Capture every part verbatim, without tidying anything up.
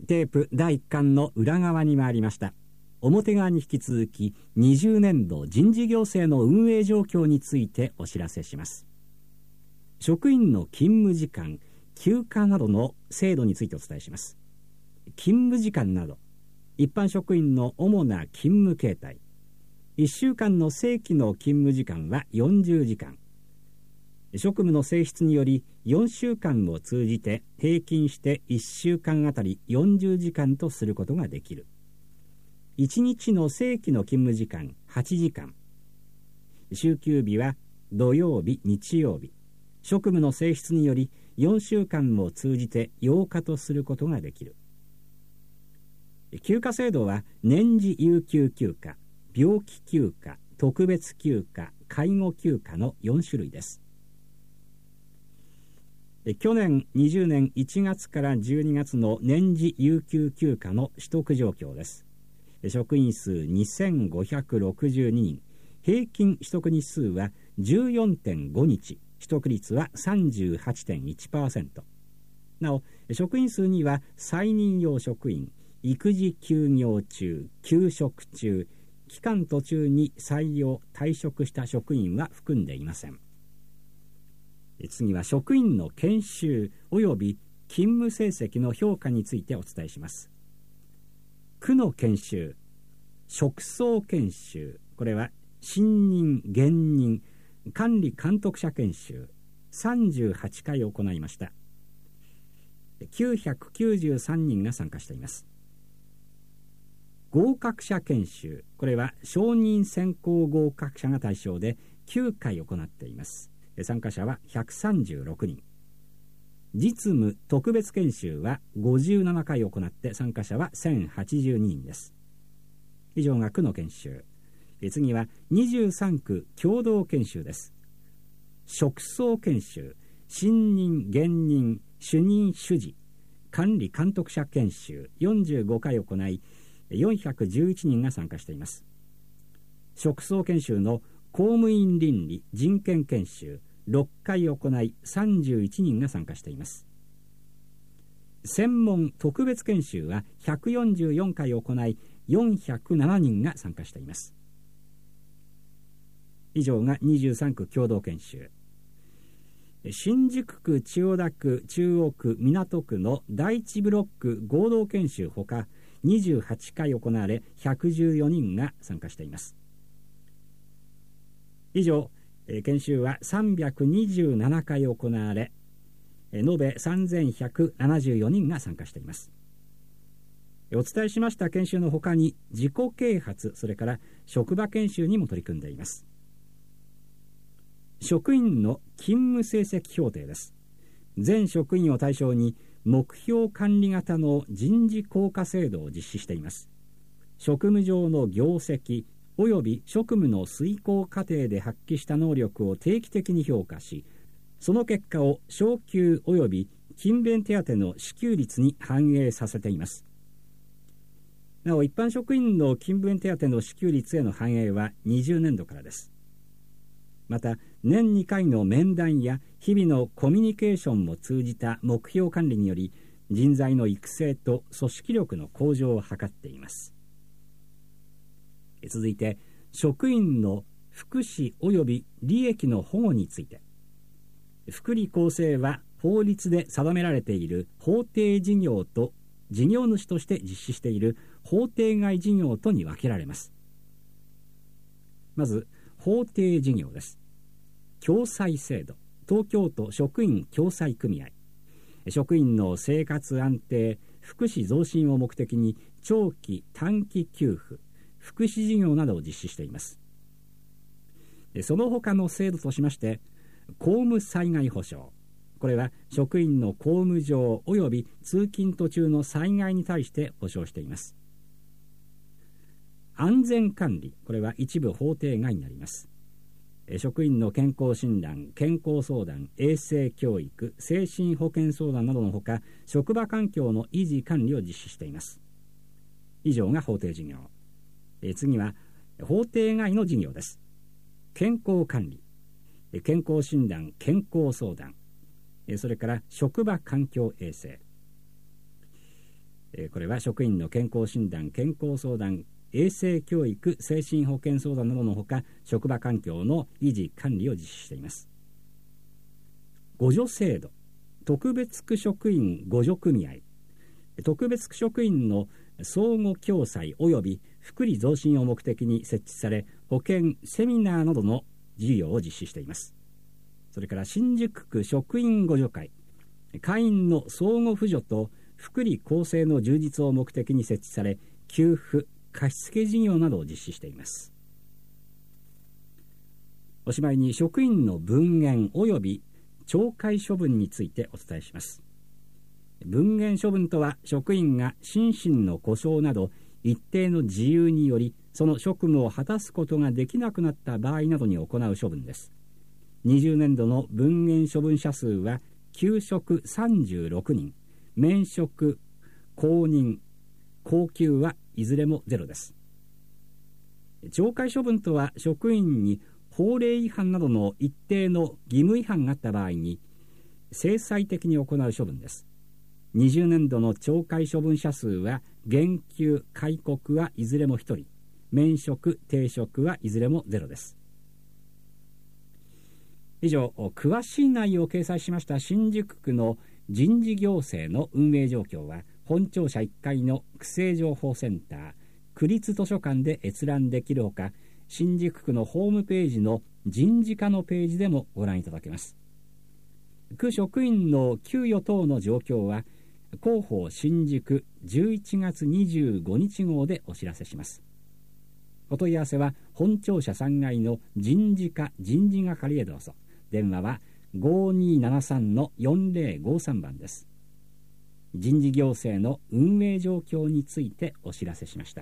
テープだいいっかんの裏側に回りました。表側に引き続きにじゅうねんど人事行政の運営状況についてお知らせします。職員の勤務時間、休暇などの制度についてお伝えします。勤務時間など一般職員の主な勤務形態。いっしゅうかんの正規の勤務時間はよんじゅうじかん。職務の性質によりよんしゅうかんを通じて平均していっしゅうかんあたりよんじゅうじかんとすることができる。いちにちの正規の勤務時間はちじかん。週休日は土曜日、日曜日。職務の性質によりよんしゅうかんを通じてようかとすることができる。休暇制度は年次有給休暇、病気休暇、特別休暇、介護休暇のよんしゅるいです。去年にじゅうねんいちがつからじゅうにがつの年次有給休暇の取得状況です。職員数にせんごひゃくろくじゅうににん、平均取得日数は じゅうよんてんごにち、取得率は さんじゅうはちてんいちパーセント。なお、職員数には再任用職員、育児休業中、休職中、期間途中に採用・退職した職員は含んでいません。次は職員の研修及び勤務成績の評価についてお伝えします。区の研修、職総研修、これは新任、現任、管理監督者研修さんじゅうはちかい行いました。きゅうひゃくきゅうじゅうさんにんが参加しています。合格者研修、これは承認選考合格者が対象できゅうかい行っています。参加者はひゃくさんじゅうろくにん。実務特別研修はごじゅうななかい行って参加者はせんはちじゅうににんです。以上が区の研修。次はにじゅうさんく共同研修です。職総研修、新任、現任、主任主事、管理監督者研修よんじゅうごかい行い、よんひゃくじゅういちにんが参加しています。職総研修の公務員倫理人権研修ろっかい行いさんじゅういちにんが参加しています。専門特別研修はひゃくよんじゅうよんかい行いよんひゃくななにんが参加しています。以上がにじゅうさんく共同研修。新宿区、千代田区、中央区、港区のだいいちブロック合同研修ほかにじゅうはちかい行われひゃくじゅうよにんが参加しています。以上、研修はさんびゃくにじゅうななかい行われ、延べさんぜんひゃくななじゅうよにんが参加しています。お伝えしました研修のほかに自己啓発、それから職場研修にも取り組んでいます。職員の勤務成績評定です。全職員を対象に目標管理型の人事効果制度を実施しています。職務上の業績および職務の遂行過程で発揮した能力を定期的に評価し、その結果を昇給および勤勉手当の支給率に反映させています。なお、一般職員の勤勉手当の支給率への反映はにじゅうねんどからです。また、年にかいの面談や日々のコミュニケーションも通じた目標管理により、人材の育成と組織力の向上を図っています。続いて、職員の福祉及び利益の保護について。福利厚生は法律で定められている法定事業と事業主として実施している法定外事業とに分けられます。まず、法定事業です。共済制度、東京都職員共済組合。職員の生活安定、福祉増進を目的に長期・短期給付、福祉事業などを実施しています。その他の制度としまして、公務災害保障。これは職員の公務上及び通勤途中の災害に対して保障しています。安全管理。これは一部法定外になります。職員の健康診断、健康相談、衛生教育、精神保健相談などのほか、職場環境の維持管理を実施しています。以上が法定事業。え次は法定外の事業です。健康管理、健康診断、健康相談、それから職場環境衛生。 これは職員の健康診断、健康相談、衛生教育、精神保健相談などのほか、職場環境の維持管理を実施しています。互助制度、特別区職員互助組合、特別区職員の相互共済及び福利増進を目的に設置され、保健、セミナーなどの事業を実施しています。それから新宿区職員互助会、会員の相互扶助と福利厚生の充実を目的に設置され、給付、貸付事業などを実施しています。おしまいに職員の分減及び懲戒処分についてお伝えします。分減処分とは、職員が心身の故障など一定の事由によりその職務を果たすことができなくなった場合などに行う処分です。にじゅうねんどの分減処分者数は休職さんじゅうろくにん、免職、公認、降給はいずれもゼロです。懲戒処分とは、職員に法令違反などの一定の義務違反があった場合に制裁的に行う処分です。にじゅうねんどの懲戒処分者数は減給、戒告はいずれもひとり、免職、停職はいずれもゼロです。以上、詳しい内容を掲載しました新宿区の人事行政の運営状況は、本庁舎いっかいの区政情報センター、区立図書館で閲覧できるほか、新宿区のホームページの人事課のページでもご覧いただけます。区職員の給与等の状況は、広報新宿じゅういちがつにじゅうごにち号でお知らせします。お問い合わせは本庁舎さんがいの人事課人事係へどうぞ。電話は ごにーななさんのよんぜろごさん 番です。人事行政の運営状況についてお知らせしました。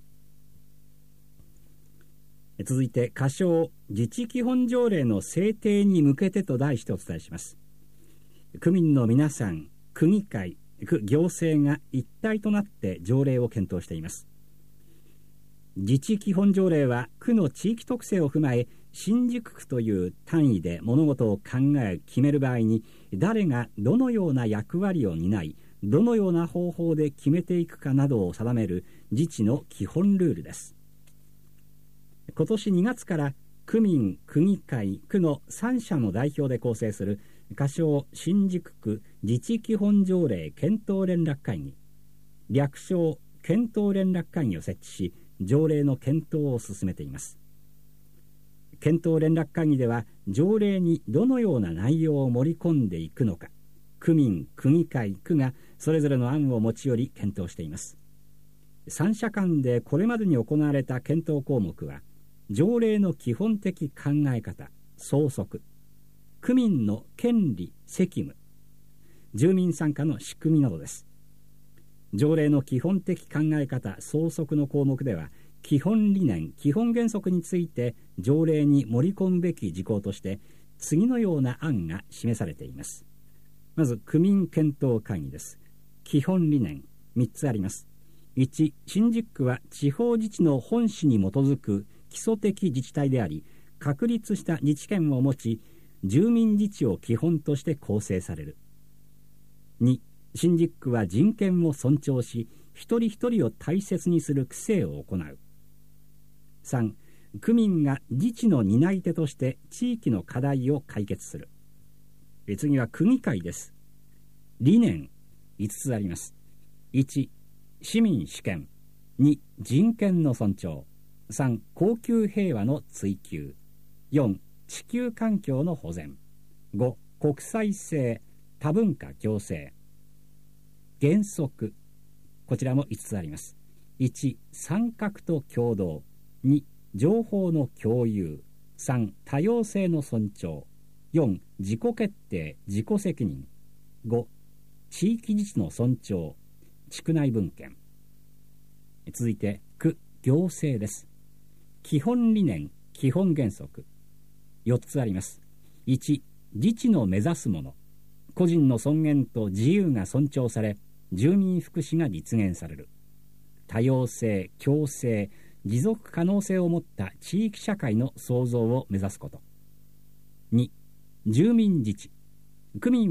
続いて、仮称自治基本条例の制定に向けてと題してお伝えします。区民の皆さん、区議会、区行政が一体となって条例を検討しています。自治基本条例は区の地域特性を踏まえ、新宿区という単位で物事を考え決める場合に、誰がどのような役割を担い、どのような方法で決めていくかなどを定める自治の基本ルールです。今年にがつから区民、区議会、区のさんしゃの代表で構成する仮称新宿区自治基本条例検討連絡会議、略称検討連絡会議を設置し、条例の検討を進めています。検討連絡会議では、条例にどのような内容を盛り込んでいくのか、区民、区議会、区がそれぞれの案を持ち寄り検討しています。三者間でこれまでに行われた検討項目は、条例の基本的考え方、総則、区民の権利、責務、住民参加の仕組みなどです。条例の基本的考え方、総則の項目では、基本理念、基本原則について条例に盛り込むべき事項として次のような案が示されています。まず、区民検討会議です。基本理念みっつあります。いち、新宿区は地方自治の本旨に基づく基礎的自治体であり、確立した自治権を持ち、住民自治を基本として構成される。に、新宿区は人権を尊重し、一人一人を大切にする区政を行う。さん、区民が自治の担い手として地域の課題を解決する。次は区議会です。理念いつつあります。いち、市民主権。に、人権の尊重。さん、恒久平和の追求。よん、地球環境の保全。ご、国際性、多文化共生。原則、こちらもいつつあります。いち、参画と協働。に、情報の共有。さん、多様性の尊重。よん、自己決定、自己責任。ご、地域自治の尊重、地区内分権。続いて、区行政です。基本理念、基本原則。よっつあります。いち、自治の目指すもの。個人の尊厳と自由が尊重され、住民福祉が実現される。多様性、共生、持続可能性を持った地域社会の創造を目指すこと。に、住民自治。区民は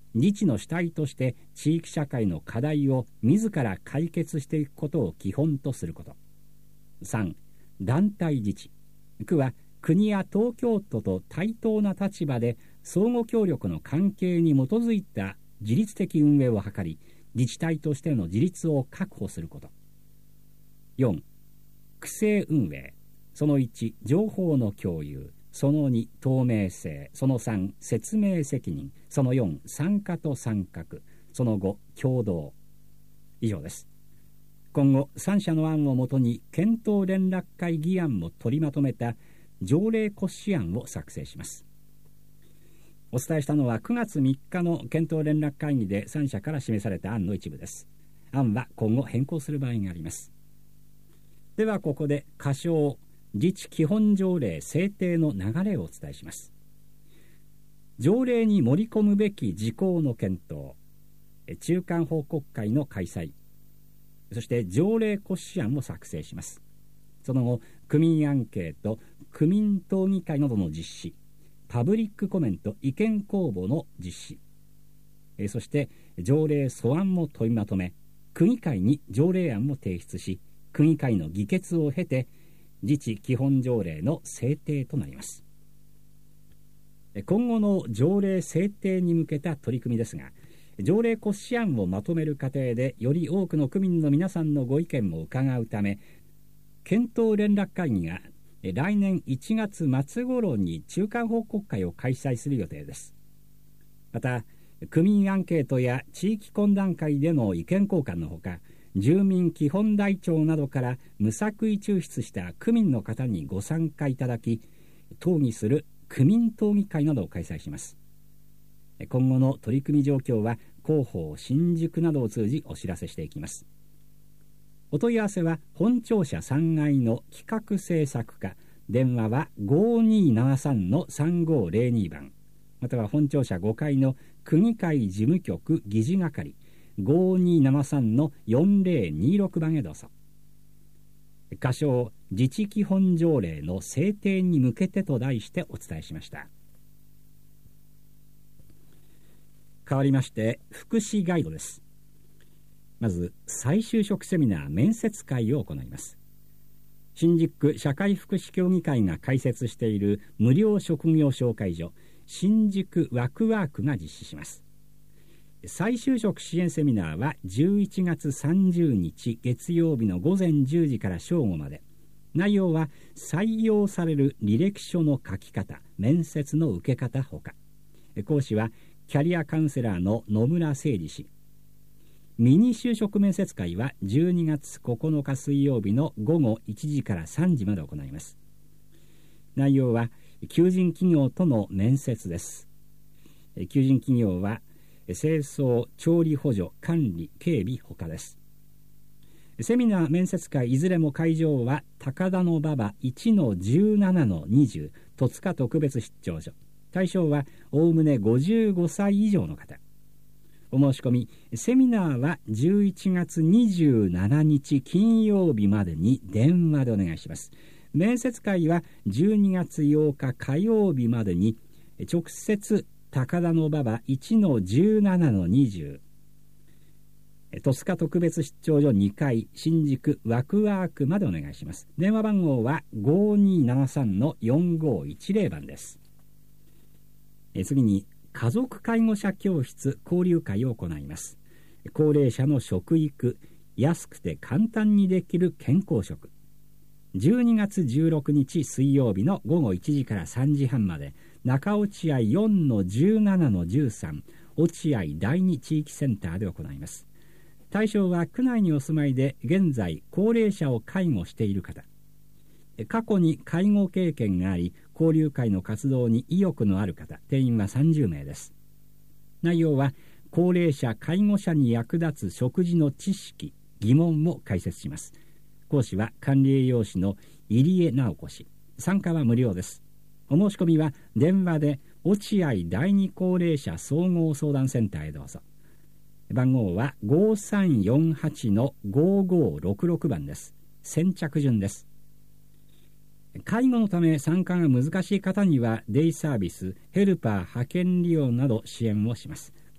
自治の主体として地域社会の課題を自ら解決していくことを基本とすること。さん、団体自治。区は国や東京都と対等な立場で相互協力の関係に基づいた自律的運営を図り、自治体としての自立を確保すること。よん、区政運営。そのいち、情報の共有。そのに、透明性。そのさん、説明責任。そのよん、参加と参画。そのご、共同。以上です。今後、さん社の案をもとに検討連絡会議案も取りまとめた条例骨子案を作成します。お伝えしたのはくがつみっかの検討連絡会議でさん社から示された案の一部です。案は今後変更する場合があります。ではここで仮称自治基本条例制定の流れをお伝えします。条例に盛り込むべき事項の検討、中間報告会の開催、そして条例骨子案を作成します。その後、区民アンケート、区民討議会などの実施、パブリックコメント、意見公募の実施、えそして条例素案も取りまとめ、区議会に条例案を提出し、区議会の議決を経て自治基本条例の制定となります。今後の条例制定に向けた取り組みですが、条例骨子案をまとめる過程でより多くの区民の皆さんのご意見も伺うため、検討連絡会議が来年いちがつ末頃に中間報告会を開催する予定です。また、区民アンケートや地域懇談会での意見交換のほか、住民基本台帳などから無作為抽出した区民の方にご参加いただき、討議する区民討議会などを開催します。今後の取り組み状況は広報新宿などを通じお知らせしていきます。お問い合わせは本庁舎さんがいの企画制作課、電話はごにーななさんのさんごーぜろにばん、または本庁舎ごかいの区議会事務局議事係ごにーななさんのよんぜろにろくばんへどうぞ。仮称自治基本条例の制定に向けてと題してお伝えしました。変わりまして福祉ガイドです。まず再就職セミナー面接会を行います。新宿区社会福祉協議会が開設している無料職業紹介所、新宿ワクワークが実施します。再就職支援セミナーはじゅういちがつさんじゅうにち月曜日のごぜんじゅうじから正午まで。内容は採用される履歴書の書き方、面接の受け方ほか。講師はキャリアカウンセラーの野村誠二氏。ミニ就職面接会はじゅうにがつここのか水曜日のごごいちじからさんじまで行います。内容は求人企業との面接です。求人企業は清掃、調理補助、管理、警備ほかです。セミナー面接会いずれも会場は高田馬場 いちのじゅうななのにじゅう 戸塚特別出張所。対象はおおむねごじゅうごさい以上の方。お申し込み、セミナーはじゅういちがつにじゅうしちにち金曜日までに電話でお願いします。面接会はじゅうにがつようか火曜日までに直接高田馬場 いちのじゅうななのにじゅう、戸塚特別出張所にかい新宿ワクワークまでお願いします。電話番号はごにーななさんのよんごいちぜろばんです。え次に家族介護者教室交流会を行います。高齢者の食育、安くて簡単にできる健康食。じゅうにがつじゅうろくにち水曜日のごごいちじからさんじはんまで、中落合 よんのじゅうななのじゅうさん 落合第二地域センターで行います。対象は区内にお住まいで現在高齢者を介護している方、過去に介護経験があり交流会の活動に意欲のある方、定員はさんじゅうめいです。内容は高齢者介護者に役立つ食事の知識、疑問を解説します。講師は管理栄養士の入江直子氏。参加は無料です。お申し込みは電話で落合第二高齢者総合相談センターへどうぞ。番号はごさんよんはちのごごろくろくばんです。先着順です。介護のため参加が難しい方にはデイサービス、ヘルパー派遣利用など支援をします。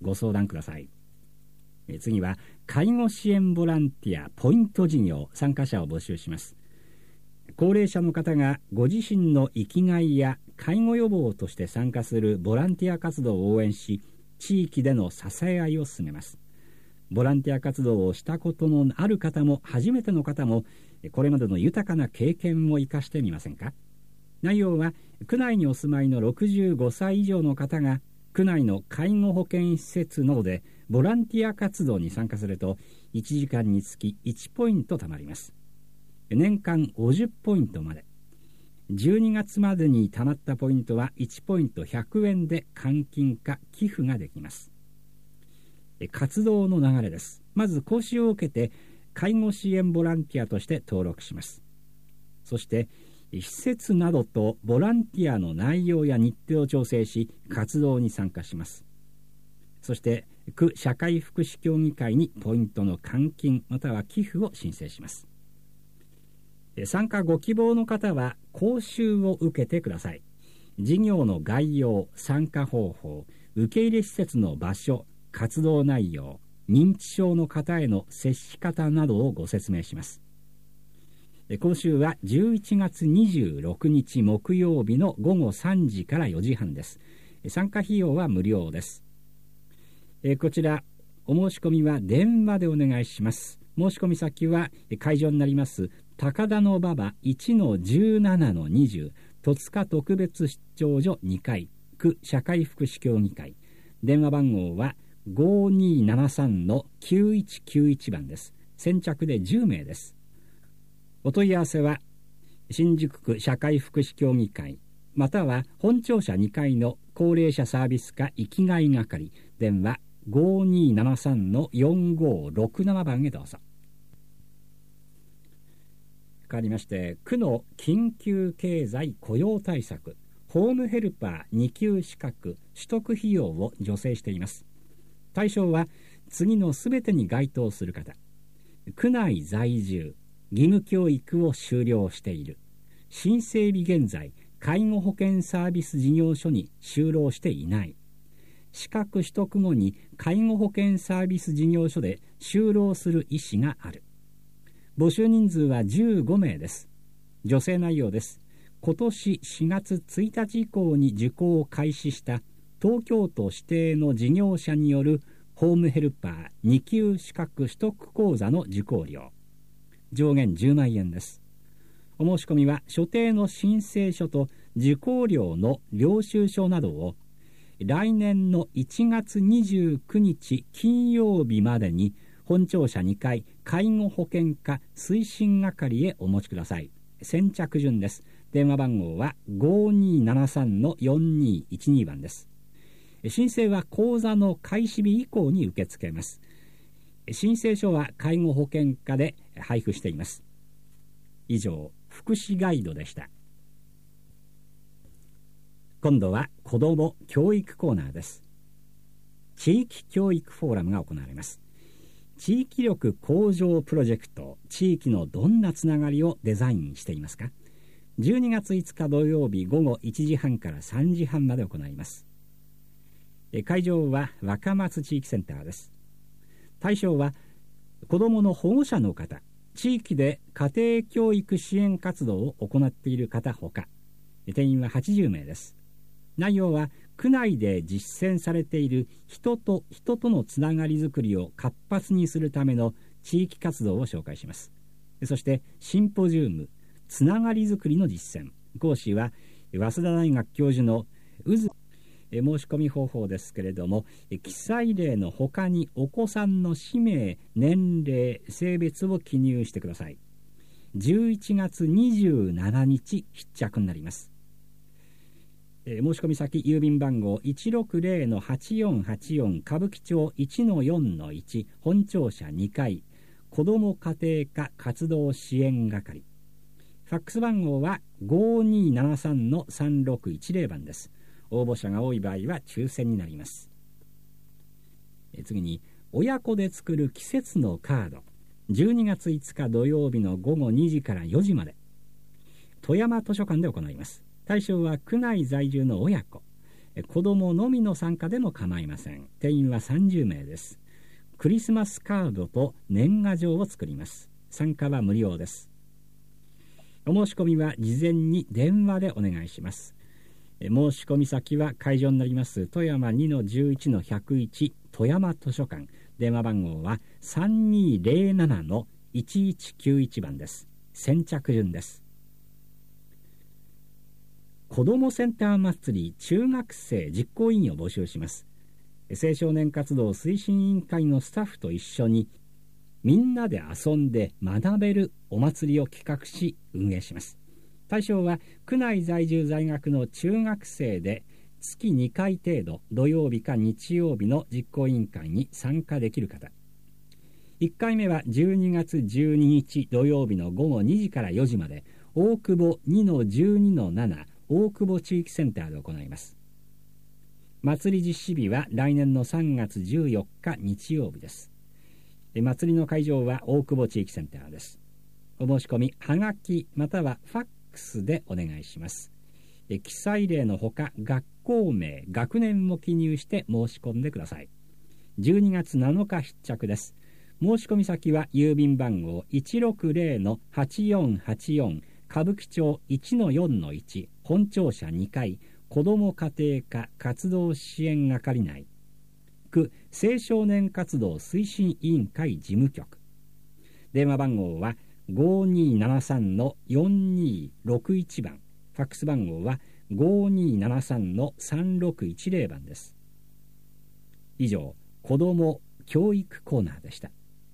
ご相談ください。え次は介護支援ボランティアポイント事業参加者を募集します。高齢者の方がご自身の生きがいや介護予防として参加するボランティア活動を応援し、地域での支え合いを進めます。ボランティア活動をしたことのある方も初めての方も、これまでの豊かな経験を生かしてみませんか。内容は、区内にお住まいのろくじゅうごさい以上の方が区内の介護保健施設などでボランティア活動に参加するといちじかんにつきいちポイント貯まります。年間ごじゅうポイントまで。じゅうにがつまでに貯まったポイントはいちポイントひゃくえんで換金か寄付ができます。活動の流れです。まず講習を受けて介護支援ボランティアとして登録します。そして施設などとボランティアの内容や日程を調整し活動に参加します。そして区社会福祉協議会にポイントの換金または寄付を申請します。参加ご希望の方は講習を受けてください。事業の概要、参加方法、受け入れ施設の場所、活動内容、認知症の方への接し方などをご説明します。講習はじゅういちがつにじゅうろくにち木曜日のごごさんじからよじはんです。参加費用は無料です。こちらお申し込みは電話でお願いします。申し込み先は会場になります高田馬場 いちのじゅうななのにじゅう 戸塚特別出張所にかい区社会福祉協議会、電話番号は ごにーななさんのきゅういちきゅういち 番です。先着でじゅうめいです。お問い合わせは新宿区社会福祉協議会または本庁舎にかいの高齢者サービス課生きがい係、電話 ごにーななさんのよんごーろくなな 番へどうぞ。変わりまして区の緊急経済雇用対策ホームヘルパーにきゅう資格取得費用を助成しています。対象は次のすべてに該当する方、区内在住、義務教育を修了している、申請日現在介護保険サービス事業所に就労していない、資格取得後に介護保険サービス事業所で就労する意思がある。募集人数はじゅうごめいです。助成内容です。今年しがつついたち以降に受講を開始した東京都指定の事業者によるホームヘルパーにきゅう資格取得講座の受講料、上限じゅうまんえんです。お申し込みは所定の申請書と受講料の領収書などを来年のいちがつにじゅうくにち金曜日までに本庁舎にかい介護保険課推進係へお持ちください。先着順です。電話番号は ごにーななさんのよんにーいちに 番です。申請は講座の開始日以降に受け付けます。申請書は介護保険課で配布しています。以上、福祉ガイドでした。今度は子ども教育コーナーです。地域教育フォーラムが行われます。地域力向上プロジェクト、地域のどんなつながりをデザインしていますか。じゅうにがついつか土曜日ごごいちじはんからさんじはんまで行います。会場は若松地域センターです。対象は子どもの保護者の方、地域で家庭教育支援活動を行っている方ほか、定員ははちじゅうめいです。内容は区内で実践されている人と人とのつながりづくりを活発にするための地域活動を紹介します。そしてシンポジウムつながりづくりの実践、講師は早稲田大学教授の宇津。申し込み方法ですけれども、記載例のほかにお子さんの氏名、年齢、性別を記入してください。じゅういちがつにじゅうしちにち必着になります。えー、申し込み先郵便番号 いちろくぜろのはちよんはちよん 歌舞伎町 いちのよんのいち 本庁舎にかい子ども家庭科活動支援係、ファックス番号はごにーななさんのさんろくいちぜろ 番です。応募者が多い場合は抽選になります。え次に親子で作る季節のカード、じゅうにがついつか土曜日のごごにじからよじまで富山図書館で行います。対象は区内在住の親子、 子どものみの参加でも構いません。定員はさんじゅうめいです。クリスマスカードと年賀状を作ります。参加は無料です。お申し込みは事前に電話でお願いします。申し込み先は会場になります富山 にのじゅういちのひゃくいち 富山図書館。電話番号は さんにーぜろななのいちいちきゅういち 番です。先着順です。子どもセンター祭り中学生実行委員を募集します。青少年活動推進委員会のスタッフと一緒にみんなで遊んで学べるお祭りを企画し運営します。対象は区内在住在学の中学生で月にかい程度土曜日か日曜日の実行委員会に参加できる方。いっかいめはじゅうにがつじゅうににち土曜日のごごにじからよじまで大久保 にのじゅうにのなな 大久保地域センターで行います。祭り実施日は来年のさんがつじゅうよっか日曜日です。祭りの会場は大久保地域センターです。お申し込みはがきまたはファックスでお願いします。記載例のほか学校名学年も記入して申し込んでください。じゅうにがつなのか必着です。申し込み先は郵便番号 いちろくぜろのはちよんはちよん 歌舞伎町 いちのよんのいち 本庁舎にかい子ども家庭科活動支援係内区青少年活動推進委員会事務局。電話番号は ごにーななさんのよんにーろくいち 番。ファックス番号は ごにーななさんのさんろくいちぜろ 番です。以上、子ども教育コーナーでした。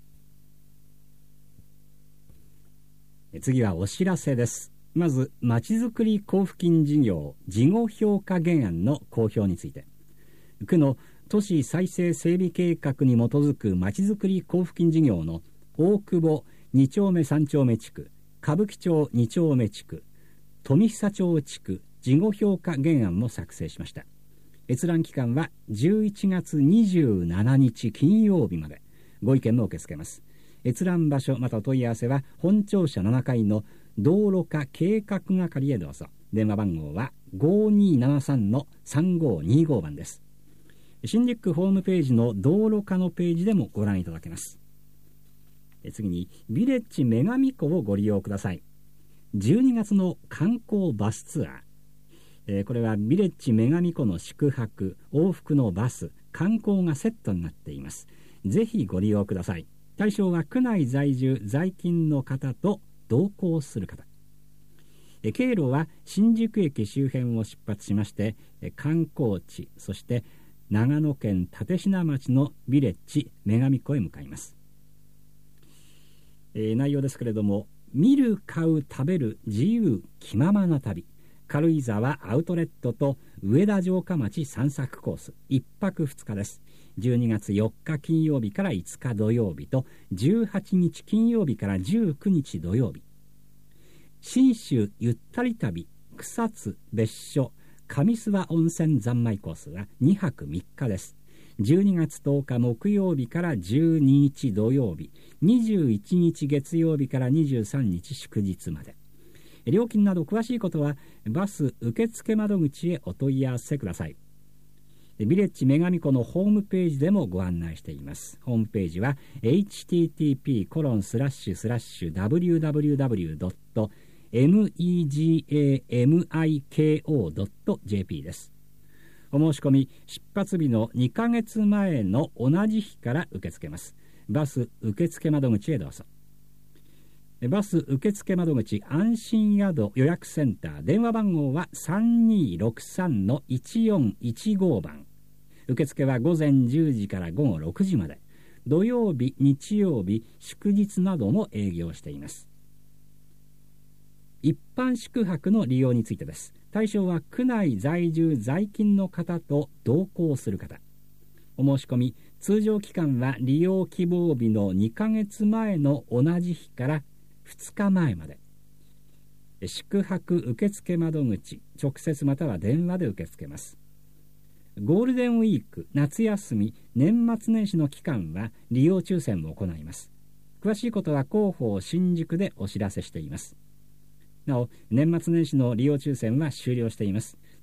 次はお知らせです。まず、まちづくり交付金事業事後評価原案の公表について。区の都市再生整備計画に基づくまちづくり交付金事業の大久保にちょうめさんちょうめ地区、歌舞伎町にちょうめ地区、富久町地区事後評価原案も作成しました。閲覧期間はじゅういちがつにじゅうしちにち金曜日まで。ご意見も受け付けます。閲覧場所また問い合わせは本庁舎ななかいの道路課計画係へどうぞ。電話番号は ごにーななさんのさんごにご 番です。新宿区ホームページの道路課のページでもご覧いただけます。次にビレッジ女神湖をご利用ください。じゅうにがつの観光バスツアー、えー、これはビレッジ女神湖の宿泊往復のバス観光がセットになっています。ぜひご利用ください。対象は区内在住在勤の方と同行する方。え経路は新宿駅周辺を出発しましてえ観光地、そして長野県立科町のビレッジ女神湖へ向かいます。えー、内容ですけれども、見る買う食べる自由気ままな旅、軽井沢アウトレットと上田城下町散策コースいっぱくふつかです。じゅうにがつよっか金曜日からいつか土曜日とじゅうはちにち金曜日からじゅうくにち土曜日。信州ゆったり旅草津別所上諏訪温泉三昧コースはにはくみっかです。じゅうにがつとおか木曜日からじゅうににち土曜日、にじゅういちにち月曜日からにじゅうさんにち祝日まで。料金など詳しいことはバス受付窓口へお問い合わせください。ビレッジ女神湖のホームページでもご案内しています。ホームページは エイチティーティーピーコロンスラッシュスラッシュダブリューダブリューダブリュードットメガミコドットジェーピー です。お申し込み出発日のにかげつまえの同じ日から受け付けます。バス受付窓口へどうぞ。バス受付窓口安心宿予約センター、電話番号はさんにーろくさんのいちよんいちごばん。受付はごぜんじゅうじからごごろくじまで。土曜日日曜日祝日なども営業しています。一般宿泊の利用についてです。対象は区内在住在勤の方と同行する方。お申し込み通常期間は利用希望日のにかげつまえの同じ日からふつかまえまで。宿泊受付窓口直接または電話で受け付けます。ゴールデンウィーク夏休み年末年始の期間は利用抽選を行います。詳しいことは広報新宿でお知らせしています。なお年末年始の利用抽選は終了しています。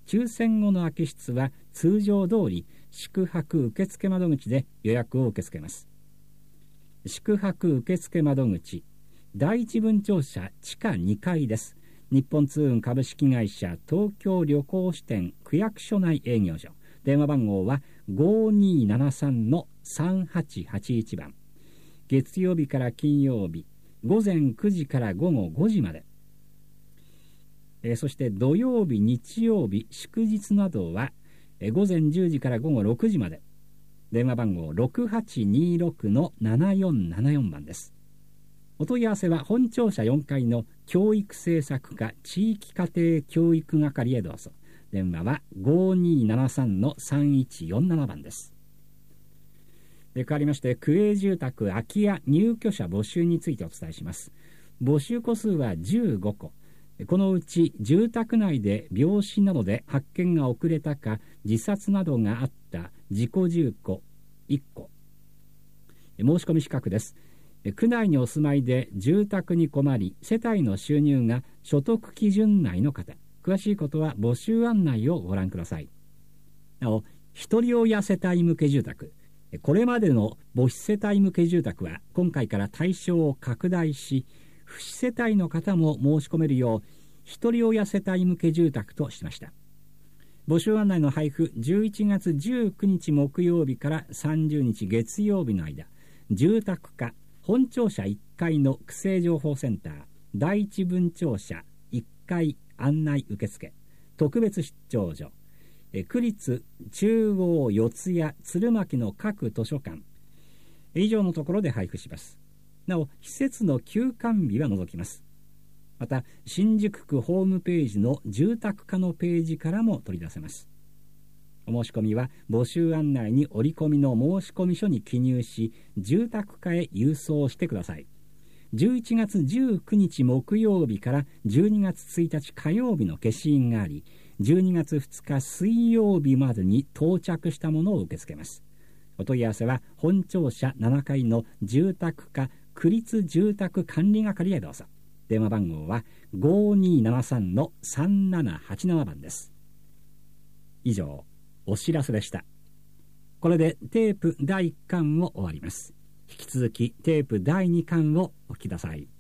抽選後の空き室は通常通り宿泊受付窓口で予約を受け付けます。宿泊受付窓口、第一分庁舎地下にかいです。日本通運株式会社東京旅行支店区役所内営業所、電話番号は ごーにーななさんのさんはちはちいち 番。月曜日から金曜日午前くじから午後ごじまで、えー、そして土曜日日曜日祝日などは、えー、午前じゅうじから午後ろくじまで、電話番号 ろくはちにーろくのななよんななよん 番です。お問い合わせは本庁舎よんかいの教育政策課地域家庭教育係へどうぞ。電話は ごーにーななさんのさんいちよんなな 番です。で、変わりまして区営住宅空き家入居者募集についてお伝えします。募集戸数はじゅうごこ、このうち住宅内で病死などで発見が遅れたか自殺などがあった自己住戸いっこ、申し込み資格です。区内にお住まいで住宅に困り世帯の収入が所得基準内の方、詳しいことは募集案内をご覧ください。なお、一人親世帯向け住宅、これまでの母子世帯向け住宅は今回から対象を拡大し、父子世帯の方も申し込めるよう一人親世帯向け住宅としました。募集案内の配布、じゅういちがつじゅうくにち木曜日からさんじゅうにち月曜日の間、住宅課本庁舎いっかいの区政情報センター第一分庁舎いっかい案内受付特別出張所、区立中央四谷鶴巻の各図書館以上のところで配布します。なお、施設の休館日は除きます。また新宿区ホームページの住宅課のページからも取り出せます。お申し込みは募集案内に折り込みの申込書に記入し、住宅課へ郵送してください。じゅういちがつじゅうくにち木曜日からじゅうにがつついたち火曜日の消印があり、じゅうにがつふつか水曜日までに到着したものを受け付けます。お問い合わせは本庁舎ななかいの住宅課区立住宅管理係へどうぞ。電話番号は ごーにーななさんのさんななはちなな 番です。以上、お知らせでした。これでテープだいいっかんを終わります。引き続きテープだいにかんをお聞きください。